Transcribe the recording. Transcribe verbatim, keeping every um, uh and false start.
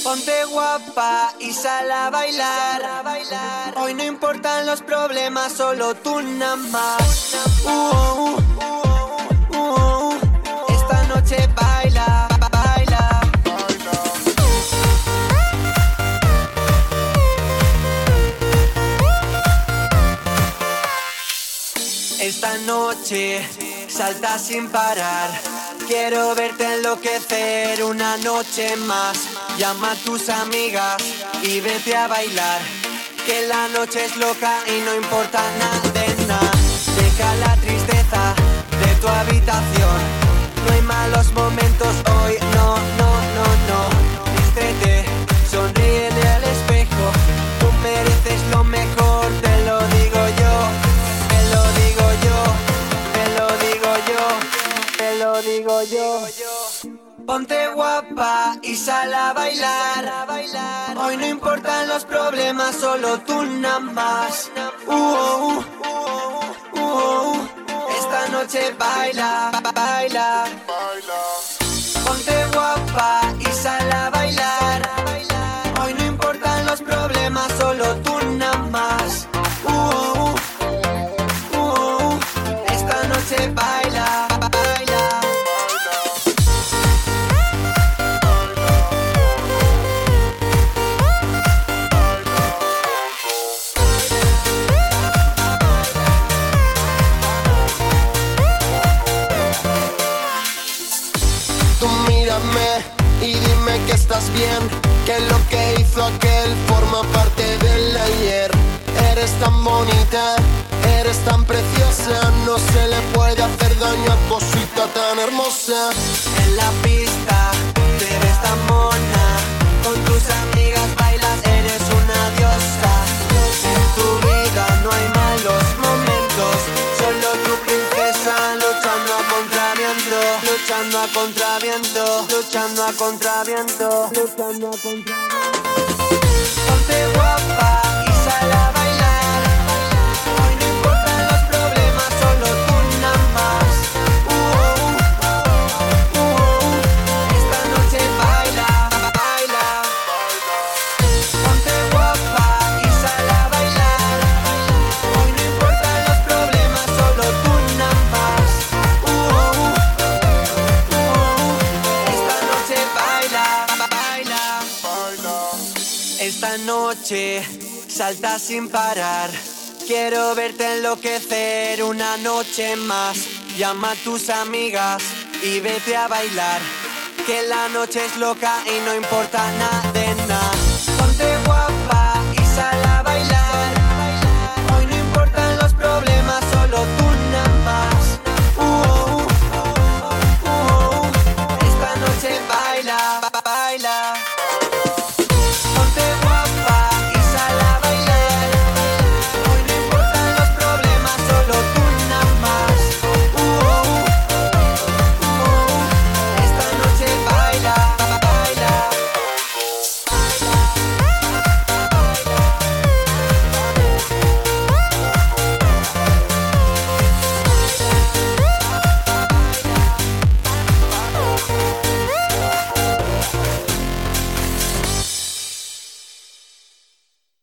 Ponte guapa y sal a bailar. Hoy no importan los problemas, solo tú nada más. Uh, uh, uh, uh, uh. Esta noche baila, baila. Esta noche salta sin parar. Quiero verte enloquecer una noche más. Llama a tus amigas y vete a bailar. Que la noche es loca y no importa nada de nada. Deja la tristeza de tu habitación. No hay malos momentos hoy, no, no, no, no. Vístete, sonríe en el espejo. Tú mereces lo mejor, te lo digo yo. Te lo digo yo, te lo digo yo, te lo digo yo. Ponte guapa y sal a bailar. Hoy no importan los problemas, solo tú nada más. Uh, uh, uh, uh, uh. Esta noche baila, baila. Ponte guapa y sal a bailar. Hoy no importan los problemas, solo tú nada más. Uh, uh, uh, uh. Esta noche baila, baila. Y dime que estás bien, que lo que hizo aquel forma parte del ayer. Eres tan bonita, eres tan preciosa, no se le puede hacer daño a cosita tan hermosa. En la pista te ves tan mona, con tus amigas bailas, eres una diosa. En tu vida no hay malos momentos, solo tu princesa luchando a contraviento, luchando a contraviento, luchando a contraviento, luchando a contraviento. Ponte guapa y sal a bailar. Hoy no importan los problemas, solo tú nada más. Uh, uh, uh, uh. Esta noche baila, baila. Ponte guapa y sal a bailar. Hoy no importan los problemas, solo tú nada más. Uh, uh, uh. Esta noche baila, baila. Esta noche salta sin parar. Quiero verte enloquecer una noche más. Llama a tus amigas y vete a bailar. Que la noche es loca y no importa nada de